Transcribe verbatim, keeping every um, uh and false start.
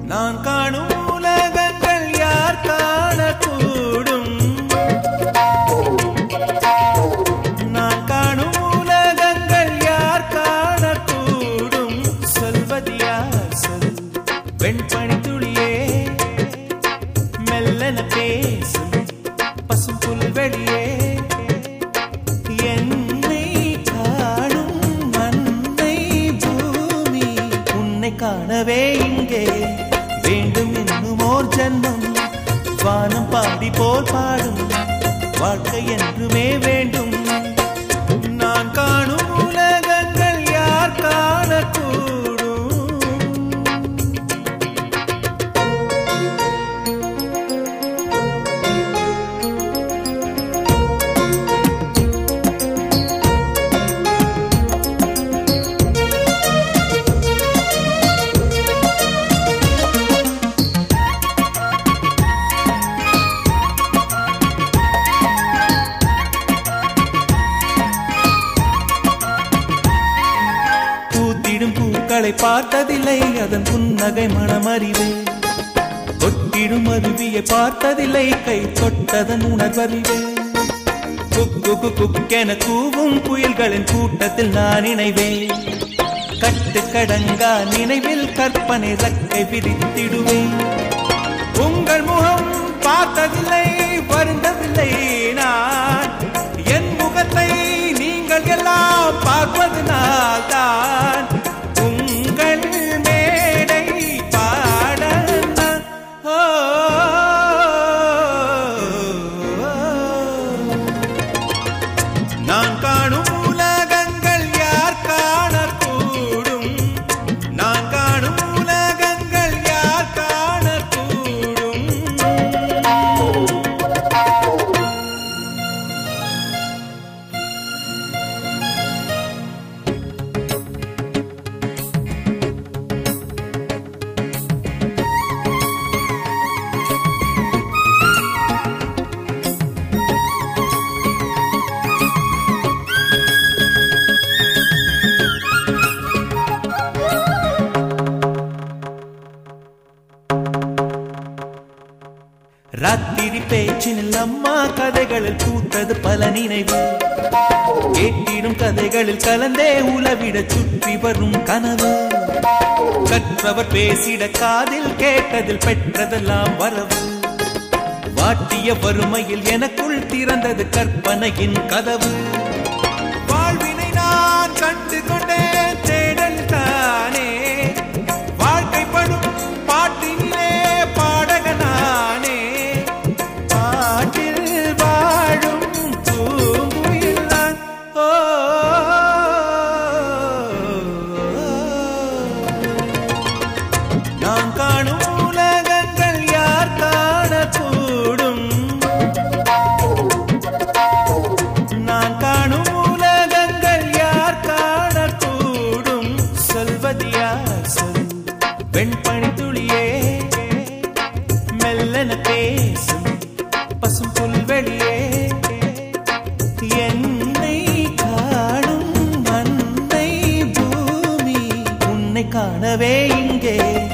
நான் காணும் உலகங்கள் யார் காணக்கூடும்? நான் காணும் உலகங்கள் யார் காணக்கூடும்? சொல்வது யார் சொல் வெண்பனி துளியே, மெல்லன பேசும் பசும் புல்வெளியே. என்னை காணும் மண்ணை பூமி, உன்னை காணவே இங்கே வேண்டும் இன்னும் ஓர் ஜன்மம். வானம் பாடி போல் பாடும் வாழ்க்கை என்றுமே வேண்டும். நான் காணும் உலகங்கள் யார் காணக்கூடும்? பூக்களை பார்த்ததில்லை, அதன் புன்னகை மனமறிவு. கொட்டிடும் அருவியை பார்த்ததில்லை, கை தொட்டதன் உணர்வறிவு. குக்கு குக்கென கூவும் புயல்களின் கூட்டத்தில் நான் இணைவேன். கட்டு கடங்கா நினைவில் கற்பனை ரக்கை விரித்திடுவேன். உங்கள் முகம் பார்த்ததில்லை, வருந்தவில்லை நான். என் முகத்தை நீங்கள் எல்லாம் பார்ப்பதனால் தான் உங்கள் மேடை பாட. நான் காணும் உலகங்கள் யார் காணக்கூடும்? நான் காணும் உலகங்கள் யார் காணக்கூடும்? ராத்திரி பேச்சினில் அம்மா கதைகளில் பூத்தது பல நினைவு. கேட்டிடும் கதைகளில் கலந்தே உலவிட சுற்றி வரும் கனவு. கற்றவர் பேசிட காதில் கேட்டதில் பெற்றதெல்லாம் வரவு. வாட்டிய வறுமையில் எனக்குள் திறந்தது கற்பனையின் கதவு. வாழ்வினை நான் கண்டு கொண்டேன், தேடல் தானே வாழ்க்கைப்படும் பாட்டினிலே பாடகனானே. பாட்டில் வாழும் பூங்குயில் நான். ஓ நான் காணும் உலகங்கள் யார் காணக்கூடும்? நான் காணும் உலகங்கள் யார் காணக்கூடும்? சொல்வது யார் சொல் வெண்பனி துளியே, மெல்லன பேசும் பசும் புல்வெளியே. என்னை காணும் மண்ணை பூமி, உன்னை காணவே இங்கே